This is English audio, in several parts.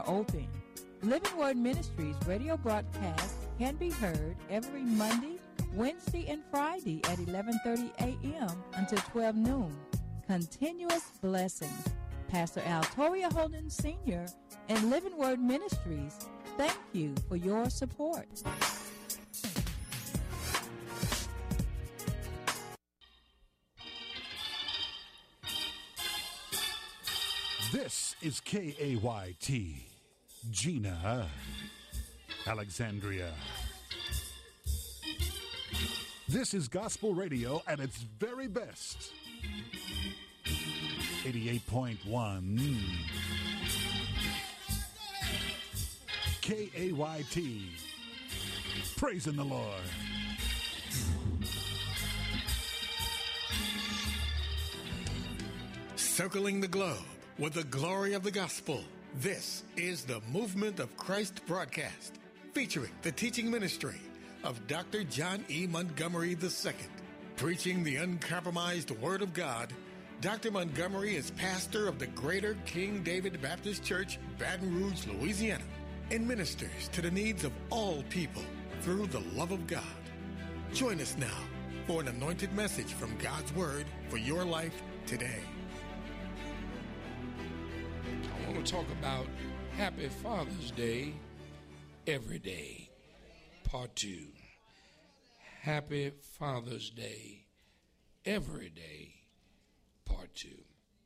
open. Living Word Ministries radio broadcast can be heard every Monday, Wednesday, and Friday at 11:30 a.m. until 12 noon. Continuous blessings. Pastor Al Toria Holden Sr. and Living Word Ministries, thank you for your support. This is KAYT, Gina, Alexandria. This is gospel radio at its very best. 88.1 KAYT. Praising the Lord. Circling the globe with the glory of the gospel. This is the Movement of Christ broadcast, featuring the teaching ministry of Dr. John E. Montgomery II. Preaching the uncompromised Word of God, Dr. Montgomery is pastor of the Greater King David Baptist Church, Baton Rouge, Louisiana, and ministers to the needs of all people through the love of God. Join us now for an anointed message from God's Word for your life today. I want to talk about Happy Father's Day every day, part 2. Happy Father's Day every day, part 2.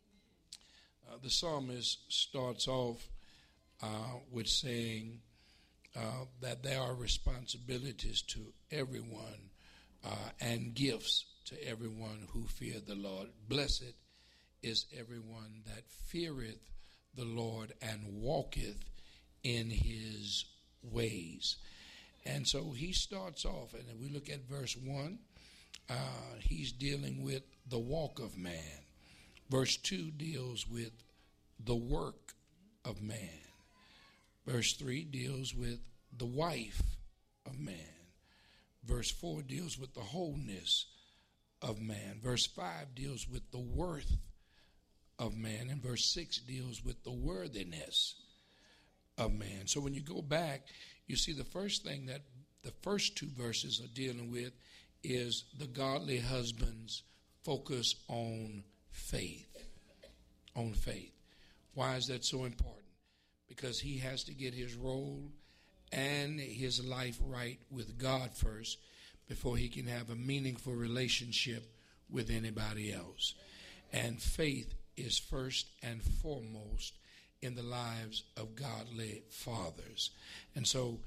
The psalmist starts off with saying that there are responsibilities to everyone and gifts to everyone who fear the Lord. Blessed is everyone that feareth the Lord and walketh in his ways. And so he starts off, and if we look at verse 1, he's dealing with the walk of man. Verse 2 deals with the work of man. Verse 3 deals with the wife of man. Verse 4 deals with the wholeness of man. Verse 5 deals with the worth of man. And verse 6 deals with the worthiness of man. So when you go back, you see the first thing that the first 2 verses are dealing with is the godly husband's focus on faith. On faith. Why is that so important? Because he has to get his role and his life right with God first before he can have a meaningful relationship with anybody else. And faith is first and foremost in the lives of godly fathers. And so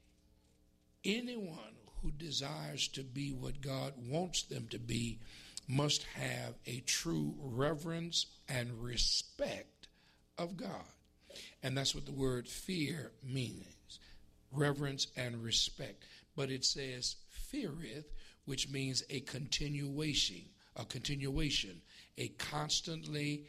anyone who desires to be what God wants them to be must have a true reverence and respect of God. And that's what the word fear means, reverence and respect. But it says feareth, which means a continuation, a constantly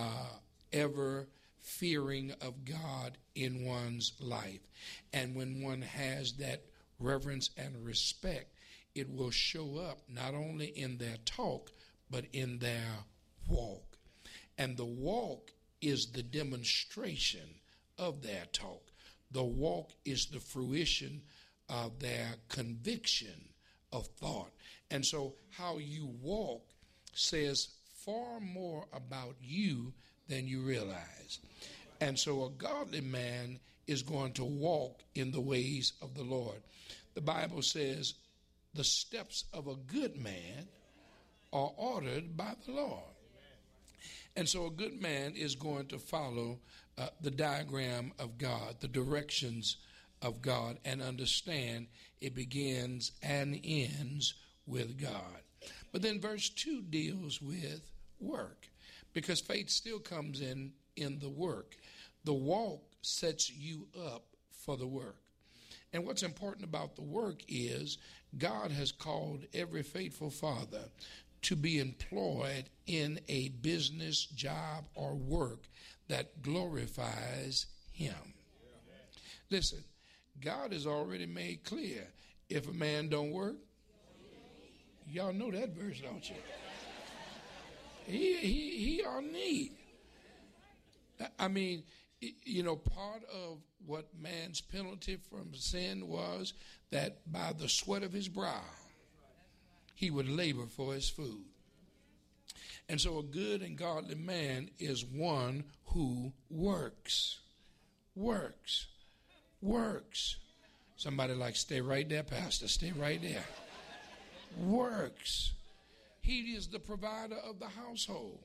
ever fearing of God in one's life. And when one has that reverence and respect, it will show up not only in their talk, but in their walk. And the walk is the demonstration of their talk. The walk is the fruition of their conviction of thought. And so how you walk says far more about you than you realize. And so a godly man is going to walk in the ways of the Lord. The Bible says the steps of a good man are ordered by the Lord. And so a good man is going to follow the diagram of God, the directions of God, and understand it begins and ends with God. But then verse 2 deals with work, because faith still comes in the work. The walk sets you up for the work. And what's important about the work is God has called every faithful father to be employed in a business, job, or work that glorifies him. Listen, God has already made clear, if a man don't work, y'all know that verse, don't you? He on need. I mean, You know, part of what man's penalty from sin was that by the sweat of his brow, he would labor for his food. And so a good and godly man is one who works. Works. Works. Somebody like, stay right there, Pastor, stay right there. Works. He is the provider of the household.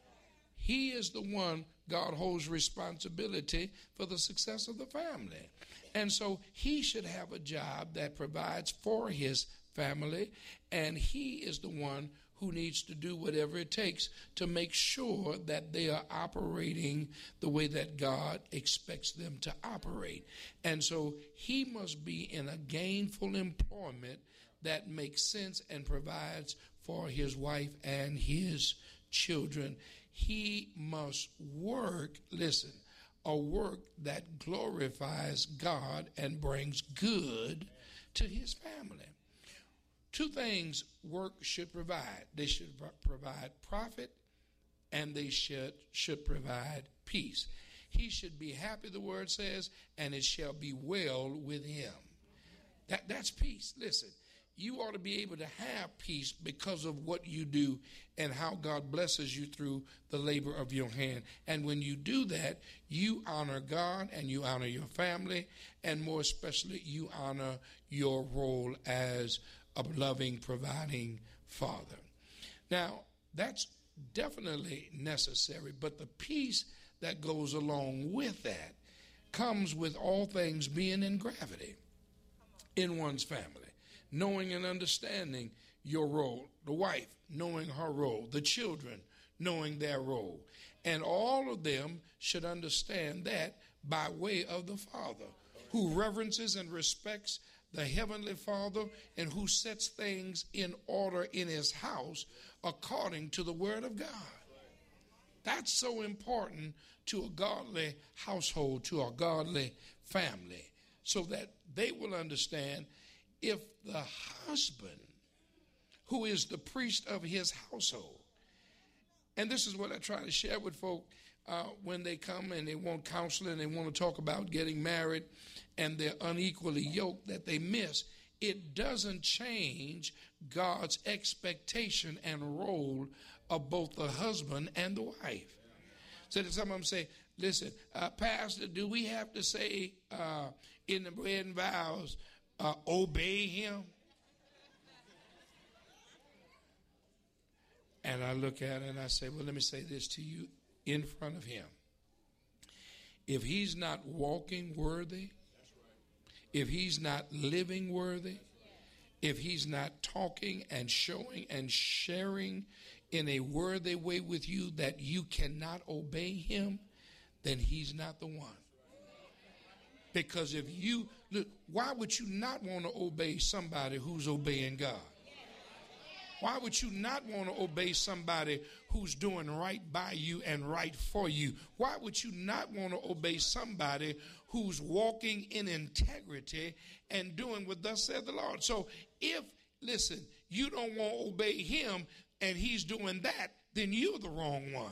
He is the one God holds responsibility for the success of the family. And so he should have a job that provides for his family, and he is the one who needs to do whatever it takes to make sure that they are operating the way that God expects them to operate. And so he must be in a gainful employment that makes sense and provides for his wife and his children. He must work, listen, a work that glorifies God and brings good to his family. Two things work should provide. They should provide profit, and they should provide peace. He should be happy, the word says, and it shall be well with him. That's peace. Listen, you ought to be able to have peace because of what you do and how God blesses you through the labor of your hand. And when you do that, you honor God and you honor your family, and more especially, you honor your role as a loving, providing father. Now, that's definitely necessary, but the peace that goes along with that comes with all things being in gravity in one's family, knowing and understanding your role, the wife knowing her role, the children knowing their role, and all of them should understand that by way of the Father, who reverences and respects the Heavenly Father and who sets things in order in his house according to the Word of God. That's so important to a godly household, to a godly family, so that they will understand if the husband, who is the priest of his household, and this is what I try to share with folk when they come and they want counseling, they want to talk about getting married and they're unequally yoked, that they miss. It doesn't change God's expectation and role of both the husband and the wife. So that some of them say, listen, Pastor, do we have to say in the wedding vows, obey him? And I look at it and I say, well, let me say this to you in front of him. If he's not walking worthy, if he's not living worthy, if he's not talking and showing and sharing in a worthy way with you that you cannot obey him, then he's not the one. Because if you, look, why would you not want to obey somebody who's obeying God? Why would you not want to obey somebody who's doing right by you and right for you? Why would you not want to obey somebody who's walking in integrity and doing what thus said the Lord? So if, listen, you don't want to obey him and he's doing that, then you're the wrong one.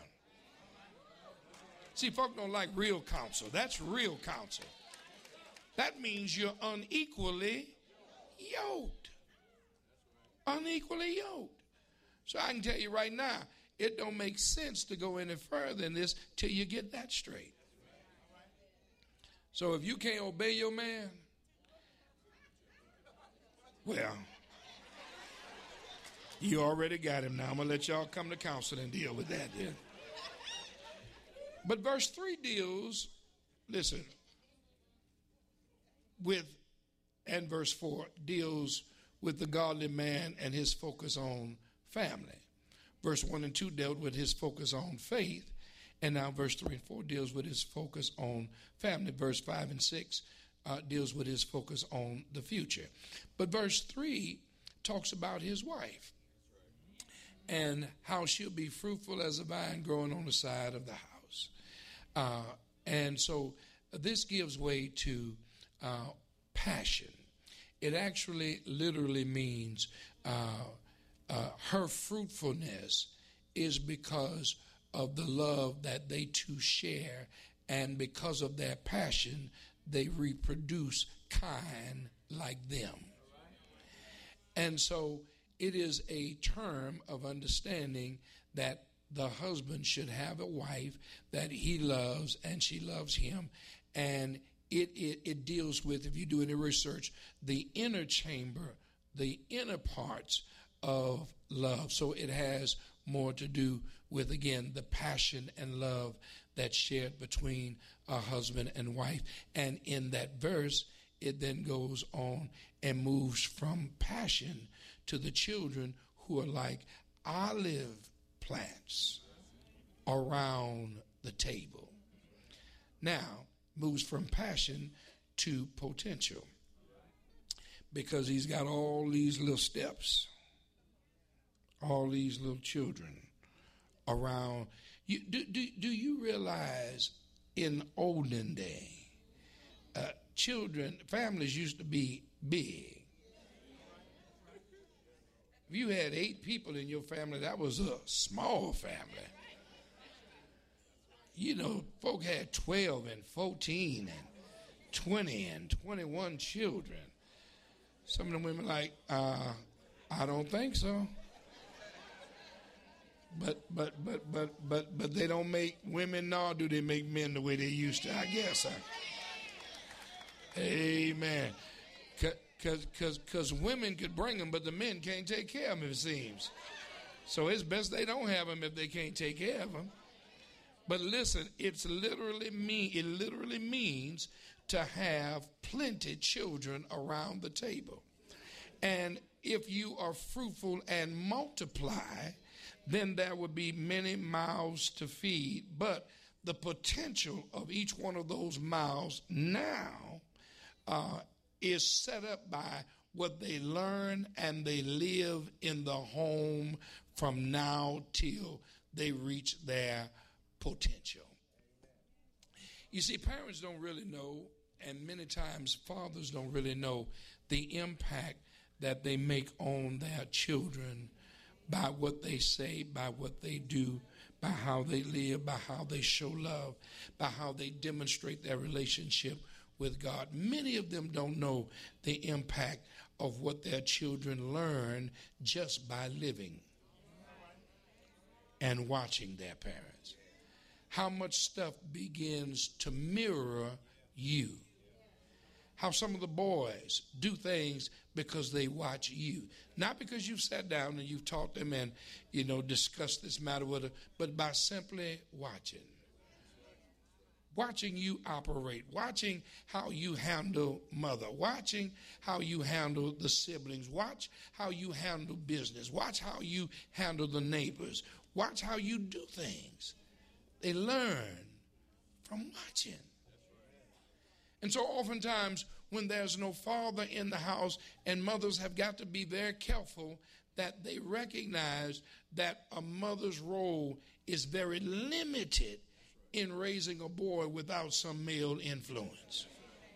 See, folk don't like real counsel. That's real counsel. That means you're unequally yoked. Unequally yoked. So I can tell you right now, it don't make sense to go any further than this till you get that straight. So if you can't obey your man, well, you already got him now. I'm going to let y'all come to counsel and deal with that then. But verse 3 deals, listen, with, and verse 4 deals with the godly man and his focus on family. Verse 1 and 2 dealt with his focus on faith, and now verse 3 and 4 deals with his focus on family. Verse 5 and 6 deals with his focus on the future. But verse 3 talks about his wife and how she'll be fruitful as a vine growing on the side of the house. And so this gives way to passion. It actually literally means her fruitfulness is because of the love that they two share and because of their passion, they reproduce kind like them. And so it is a term of understanding that the husband should have a wife that he loves and she loves him. And it deals with, if you do any research, the inner chamber, the inner parts of love. So it has more to do with, again, the passion and love that's shared between a husband and wife. And in that verse, it then goes on and moves from passion to the children who are like olive plants around the table. Now, moves from passion to potential, because he's got all these little steps, all these little children around. Do you realize in olden day, families used to be big? If you had 8 people in your family, that was a small family. You know, folk had 12 and 14 and 20 and 21 children. Some of the women like, I don't think so. But they don't make women, nor do they make men the way they used to, I guess. Amen. Because women could bring them, but the men can't take care of them, it seems. So it's best they don't have them if they can't take care of them. But listen, it literally means to have plenty children around the table. And if you are fruitful and multiply, then there would be many mouths to feed. But the potential of each one of those mouths now is set up by what they learn and they live in the home from now till they reach their potential. You see, parents don't really know, and many times fathers don't really know the impact that they make on their children by what they say, by what they do, by how they live, by how they show love, by how they demonstrate their relationship with God. Many of them don't know the impact of what their children learn just by living and watching their parents. How much stuff begins to mirror you. How some of the boys do things because they watch you. Not because you've sat down and you've taught them and, discussed this matter with them, but by simply watching. Watching you operate, watching how you handle mother, watching how you handle the siblings, watch how you handle business, watch how you handle the neighbors, watch how you do things. They learn from watching. And so oftentimes when there's no father in the house, and mothers have got to be very careful that they recognize that a mother's role is very limited in raising a boy without some male influence.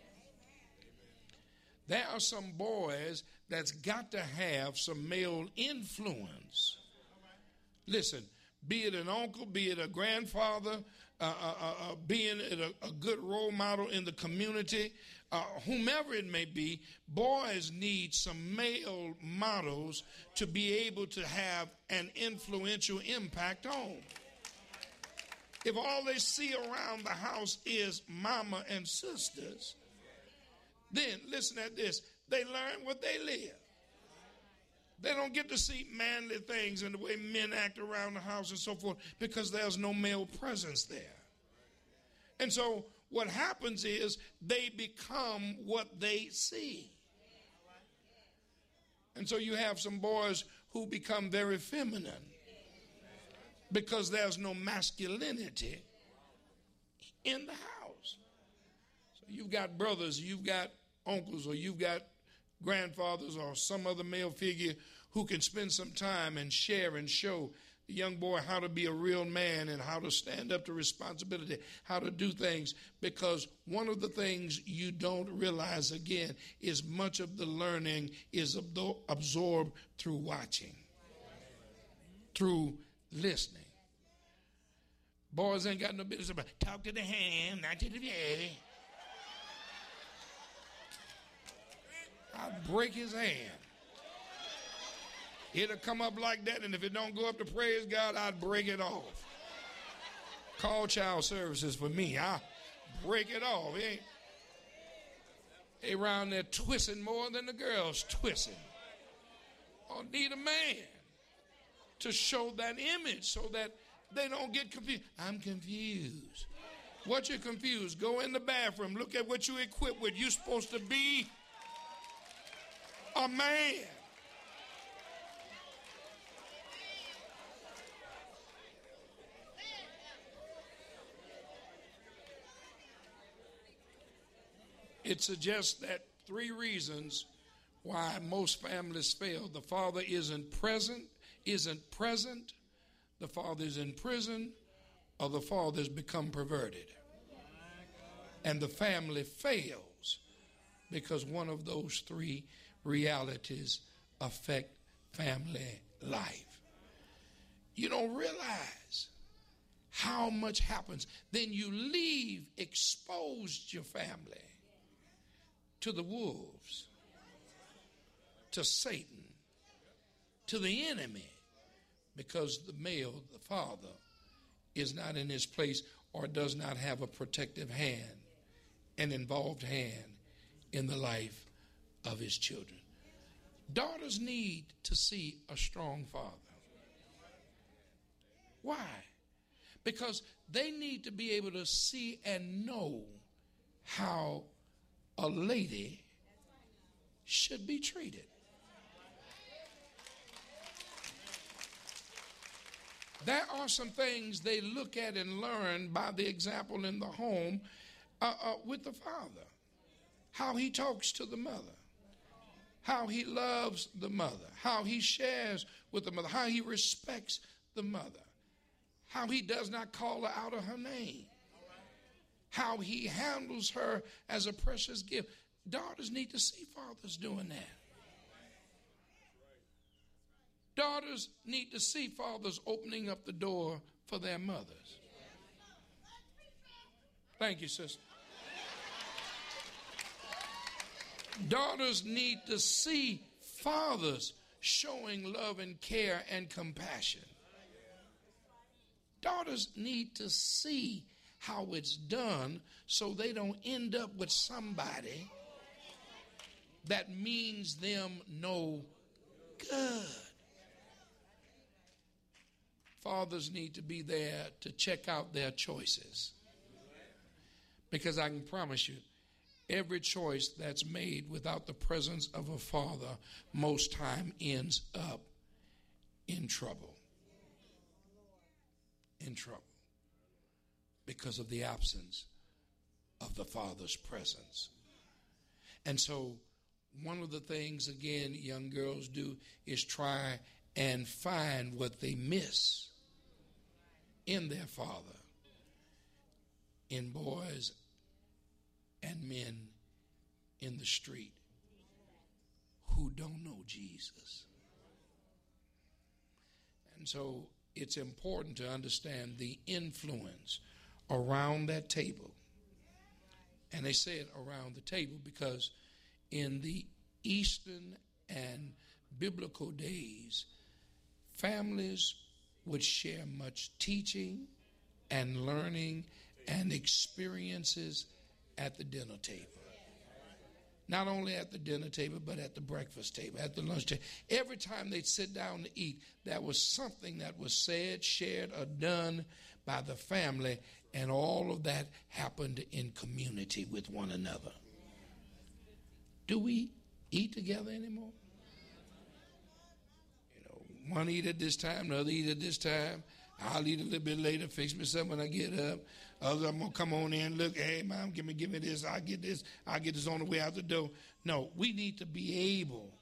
There are some boys that's got to have some male influence. Listen, be it an uncle, be it a grandfather, being a good role model in the community, whomever it may be, boys need some male models to be able to have an influential impact on. If all they see around the house is mama and sisters, then listen at this, they learn what they live. They don't get to see manly things and the way men act around the house and so forth because there's no male presence there. And so what happens is they become what they see. And so you have some boys who become very feminine because there's no masculinity in the house. So you've got brothers, you've got uncles, or you've got grandfathers or some other male figure who can spend some time and share and show the young boy how to be a real man and how to stand up to responsibility, how to do things. Because one of the things you don't realize, again, is much of the learning is absorbed through watching, through listening. Boys ain't got no business about talk to the hand, not to the head. I'd break his hand. It'll come up like that, and if it don't go up to praise God, I'd break it off. Call child services for me. I'll break it off. They around there twisting more than the girls twisting. I need a man to show that image so that they don't get confused. I'm confused. What you confused? Go in the bathroom. Look at what you equipped with. You're supposed to be a man. It suggests that 3 reasons why most families fail. The father isn't present, the father is in prison, or the father has become perverted. And the family fails because one of those 3 realities affect family life. You don't realize how much happens. Then you leave exposed your family to the wolves, to Satan, to the enemy, because the male, the father, is not in his place or does not have a protective hand, an involved hand in the life of his children. Daughters need to see a strong father. Why? Because they need to be able to see and know how a lady should be treated. There are some things they look at and learn by the example in the home with the father. How he talks to the mother. How he loves the mother. How he shares with the mother. How he respects the mother. How he does not call her out of her name. How he handles her as a precious gift. Daughters need to see fathers doing that. Daughters need to see fathers opening up the door for their mothers. Thank you, sister. Daughters need to see fathers showing love and care and compassion. Daughters need to see how it's done so they don't end up with somebody that means them no good. Fathers need to be there to check out their choices. Because I can promise you, every choice that's made without the presence of a father most time ends up in trouble. In trouble. Because of the absence of the father's presence. And so one of the things, again, young girls do is try and find what they miss in their father, in boys and men in the street who don't know Jesus. And so it's important to understand the influence around that table. And they say it around the table because in the Eastern and biblical days, families would share much teaching and learning and experiences at the dinner table. Not only at the dinner table, but at the breakfast table, at the lunch table. Every time they'd sit down to eat, there was something that was said, shared, or done by the family, and all of that happened in community with one another. Do we eat together anymore? One eat at this time, the other eat at this time. I'll eat a little bit later, fix me something when I get up. Others, I'm going to come on in, look, hey, mom, give me this. I'll get this on the way out the door. No, we need to be able,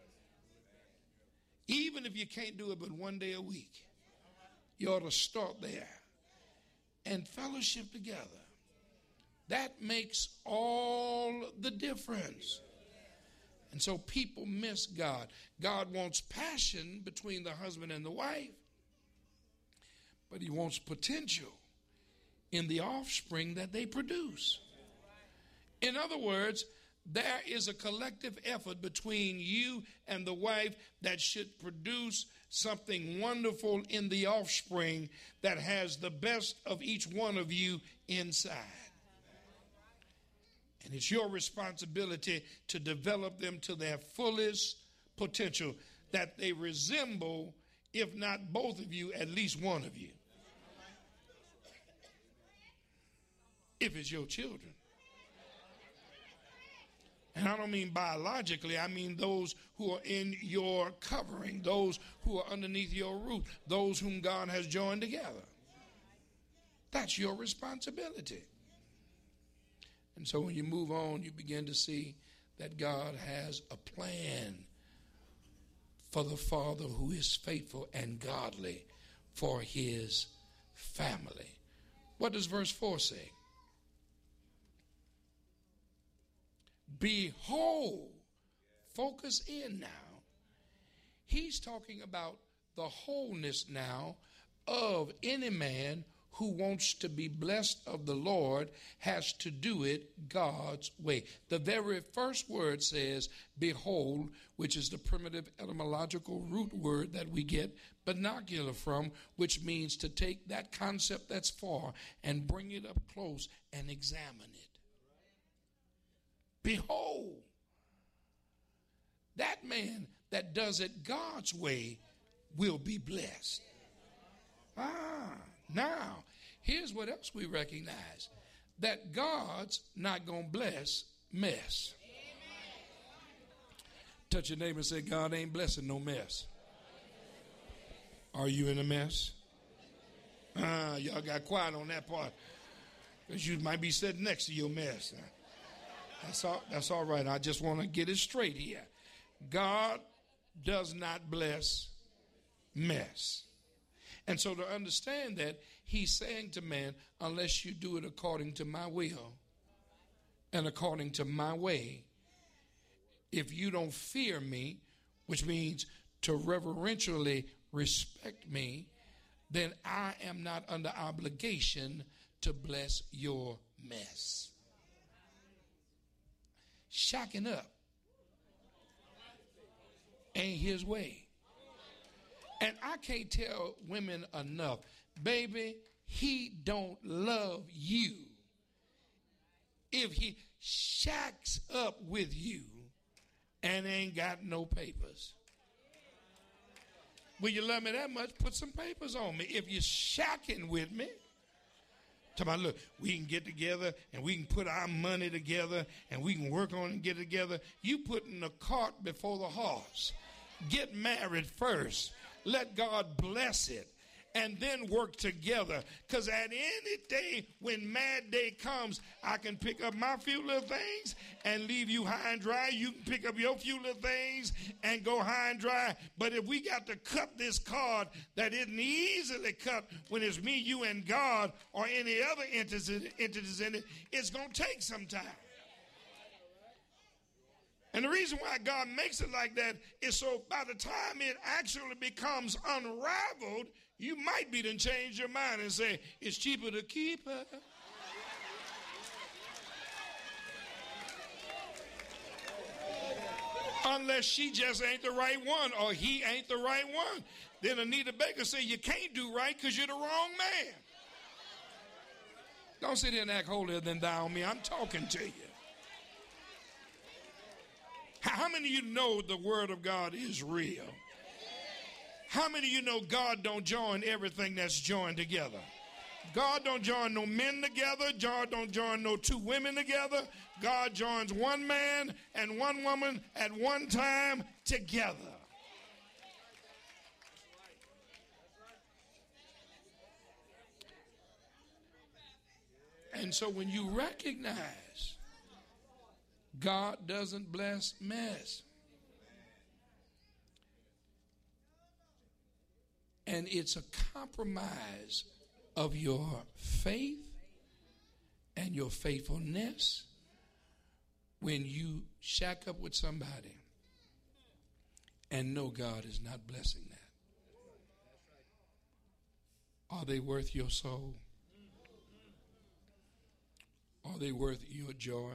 even if you can't do it but one day a week, you ought to start there and fellowship together. That makes all the difference. And so people miss God. God wants passion between the husband and the wife, but he wants potential in the offspring that they produce. In other words, there is a collective effort between you and the wife that should produce something wonderful in the offspring that has the best of each one of you inside. And it's your responsibility to develop them to their fullest potential, that they resemble, if not both of you, at least one of you. If it's your children. And I don't mean biologically, I mean those who are in your covering, those who are underneath your roof, those whom God has joined together. That's your responsibility. And so when you move on, you begin to see that God has a plan for the father who is faithful and godly for his family. What does verse 4 say? Behold, focus in now. He's talking about the wholeness now of any man who wants to be blessed of the Lord has to do it God's way. The very first word says, behold, which is the primitive etymological root word that we get binocular from, which means to take that concept that's far and bring it up close and examine it. Behold, that man that does it God's way will be blessed. Now, here's what else we recognize. That God's not going to bless mess. Touch your neighbor and say, God ain't blessing no mess. Are you in a mess? Y'all got quiet on that part. Because you might be sitting next to your mess. That's all right. I just want to get it straight here. God does not bless mess. And so to understand that, he's saying to man, unless you do it according to my will and according to my way, if you don't fear me, which means to reverentially respect me, then I am not under obligation to bless your mess. Shacking up ain't his way. And I can't tell women enough, baby, he don't love you if he shacks up with you and ain't got no papers. Will you love me that much? Put some papers on me. If you're shacking with me, talk about, look, we can get together and we can put our money together and we can work on it and get together. You putting the cart before the horse. Get married first. Let God bless it and then work together. Because at any day when mad day comes, I can pick up my few little things and leave you high and dry. You can pick up your few little things and go high and dry. But if we got to cut this cord that isn't easily cut when it's me, you, and God or any other entities in it, it's going to take some time. And the reason why God makes it like that is so by the time it actually becomes unraveled, you might be done change your mind and say, it's cheaper to keep her. Unless she just ain't the right one or he ain't the right one. Then Anita Baker say, you can't do right because you're the wrong man. Don't sit here and act holier than thou on me. I'm talking to you. How many of you know the word of God is real? How many of you know God don't join everything that's joined together? God don't join no men together. God don't join no two women together. God joins one man and one woman at one time together. And so when you recognize God doesn't bless mess, and it's a compromise of your faith and your faithfulness when you shack up with somebody and know God is not blessing that. Are they worth your soul? Are they worth your joy?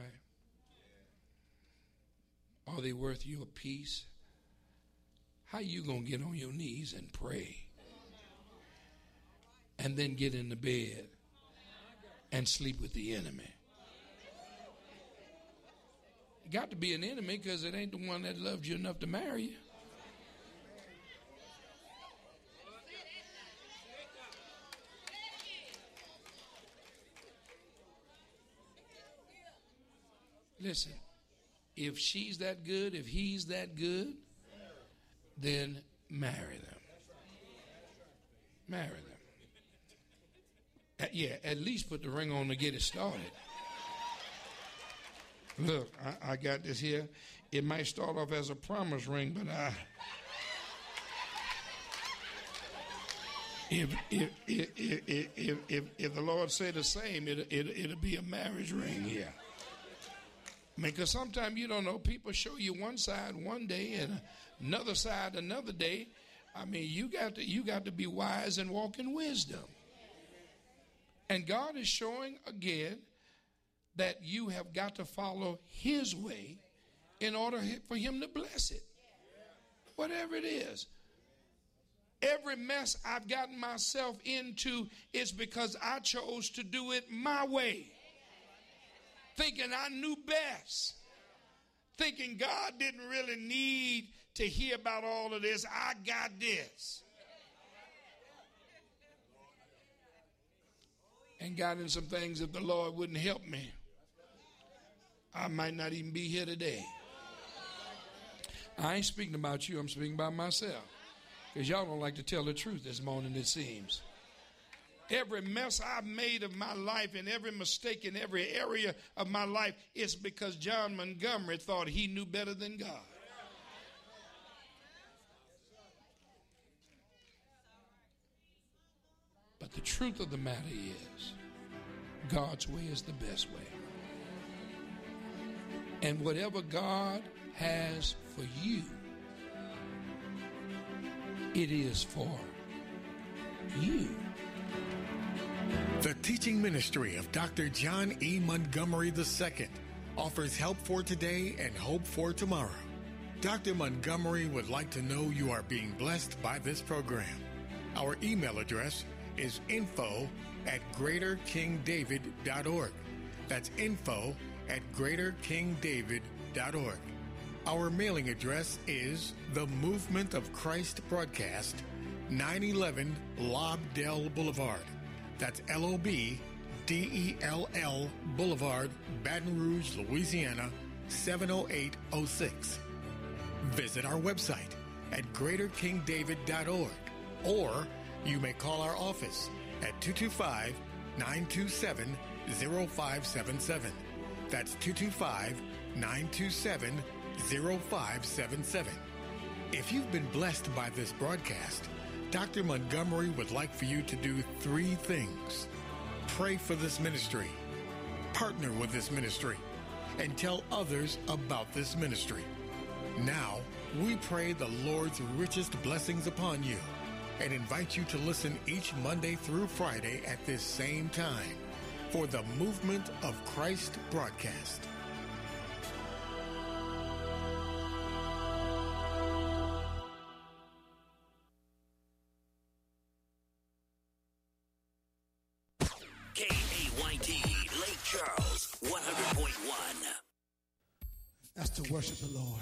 Are they worth your peace? How you going to get on your knees and pray and then get in the bed and sleep with the enemy? It got to be an enemy, because it ain't the one that loved you enough to marry you. Listen, if she's that good, if he's that good, then marry them. Marry them. Yeah, at least put the ring on to get it started. Look, I got this here. It might start off as a promise ring, but if the Lord say the same, it'll be a marriage ring here. I mean, because sometimes you don't know. People show you one side one day and another side another day. I mean, you got to be wise and walk in wisdom. And God is showing again that you have got to follow his way in order for him to bless it. Whatever it is. Every mess I've gotten myself into is because I chose to do it my way. Thinking I knew best. Thinking God didn't really need to hear about all of this. I got this. And got in some things if the Lord wouldn't help me, I might not even be here today. I ain't speaking about you. I'm speaking about myself. Because y'all don't like to tell the truth this morning, it seems. Every mess I've made of my life and every mistake in every area of my life is because John Montgomery thought he knew better than God. But the truth of the matter is, God's way is the best way. And whatever God has for you, it is for you. The teaching ministry of Dr. John E. Montgomery II offers help for today and hope for tomorrow. Dr. Montgomery would like to know you are being blessed by this program. Our email address is info@greaterkingdavid.org. That's info@greaterkingdavid.org. Our mailing address is The Movement of Christ Broadcast, 911 Lobdell Boulevard. That's LOBDELL Boulevard, Baton Rouge, Louisiana, 70806. Visit our website at greaterkingdavid.org, or you may call our office at 225-927-0577. That's 225-927-0577. If you've been blessed by this broadcast, Dr. Montgomery would like for you to do 3 things. Pray for this ministry, partner with this ministry, and tell others about this ministry. Now, we pray the Lord's richest blessings upon you and invite you to listen each Monday through Friday at this same time for the Movement of Christ broadcast. KAYT Lake Charles 100.1. That's to worship the Lord.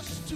us to